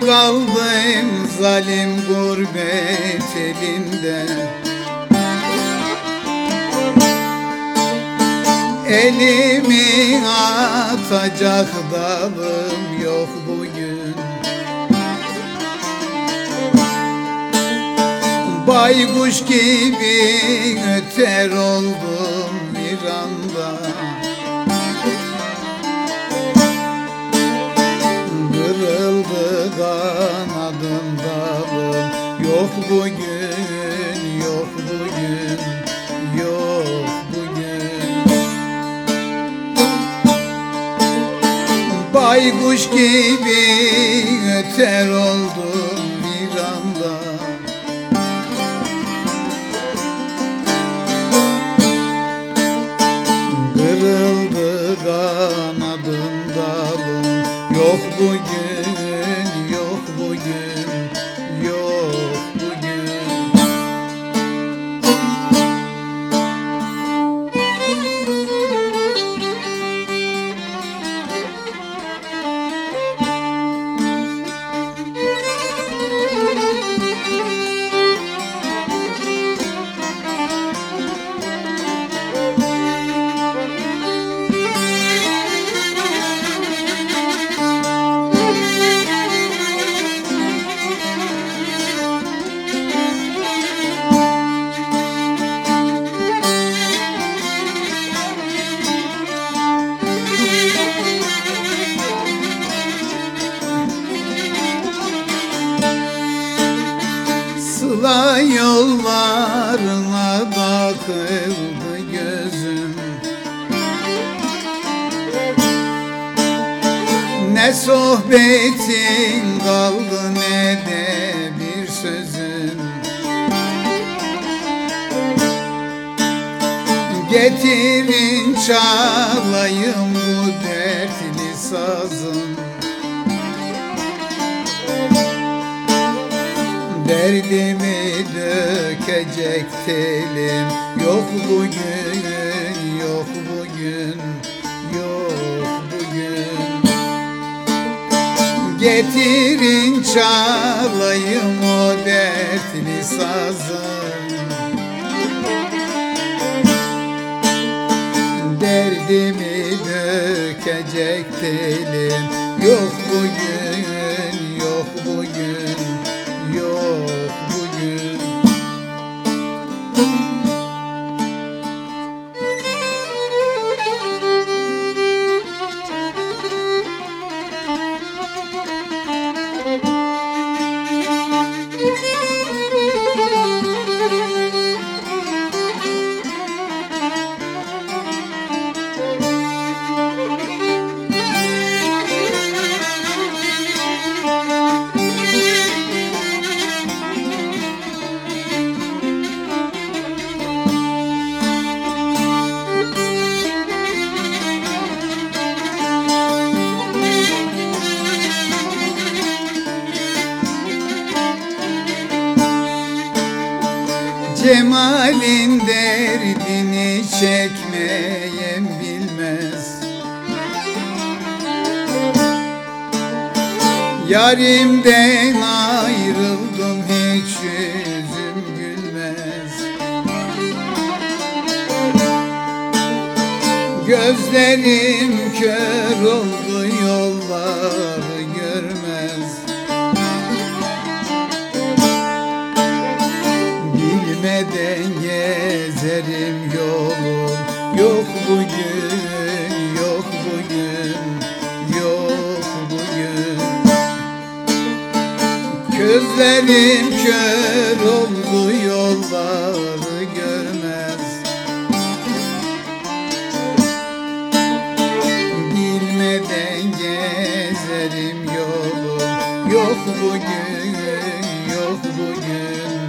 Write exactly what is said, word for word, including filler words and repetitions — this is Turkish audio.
kaldım zalim gurbet elinde. Elimi atacak dalım yok bugün. Baykuş gibi öter oldum bir anda. Kırıldı kanadım dalım yok bugün, yok bugün, yok bugün. Baykuş gibi öter oldum bir anda. Kırıldı kanadım dalım yok bugün, yok bugün, yok bugün. Sıla yollarına takıldı gözüm. Ne sohbetin kaldı ne de bir sözün. Getirin çalayım bu dertli sazım. Derdimi dökecek telim yok bugün, yok bugün, yok bugün. Getirin çalayım o dertli sazım. Derdimi dökecek telim yok bugün, yok bugün, yok bugün. Cemalin derdini çekmeyen bilmez. Yarimden ayrıldım hiç yüzüm gülmez. Gözlerim kör oldu yolları görmez. Bilmeden gezerim yolum yok bugün, yok bugün, yok bugün. Gözlerim kör oldu yolları görmez. Bilmeden gezerim yolum yok bugün, yok bugün.